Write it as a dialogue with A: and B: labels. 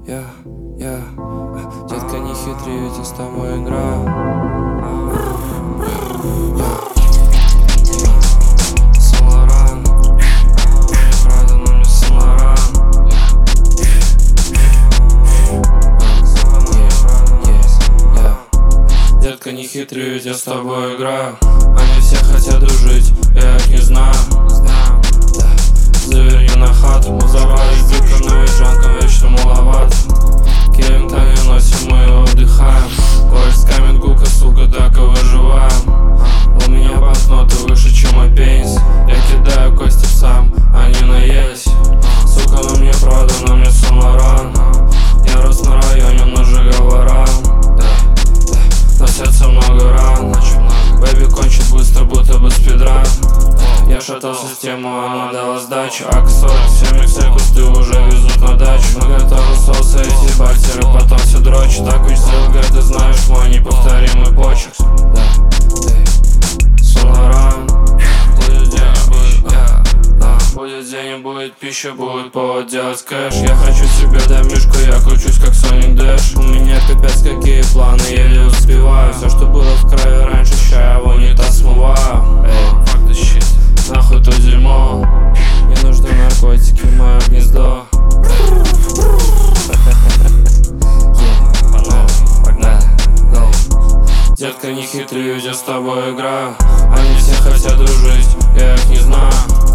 A: Детка, не хитри, ведь я с тобой играю. Сан-Лоран, правда, но мне Сан-Лоран. Детка, не хитри, ведь я с тобой играю. Они все хотят дружить, я их не знаю. Заверни на хату, мы взорвались дико, но ведь жанкам вечно маловато. Кевин так и носим, мы отдыхаем. Поезд камень гука, сука, так и выживаем. У меня банкноты выше, чем мой пенис. Я кидаю кости сам, они наелись. Сука, на мне правда, на мне Сан-Лоран. Я рос на районе, но жиговоран. Носятся много ран. Бэби кончит быстро, будто бы спидран. Я шатал систему, она дала сдачу. Аксоль, 7 иксел, кусты уже везут на дачу. Мы готовы соусы, эти бактеры, потом все дрочат. Так ведь СЛГ, ты знаешь мой неповторимый почерк. Сан-Лоран. Будет день, будет пища, будет повод делать кэш. Я хочу себе домишку, я кручусь как Sonic Dash. У меня капец какие планы, еле успеваю. Все, что было в крови раньше, ща я в унитаз смываю. Fuck this shit. Нахуй то дерьмо. Мне нужны наркотики в мое гнездо. Детка, не хитри, ведь я с тобой играю. Они все хотят дружить, я их не знаю.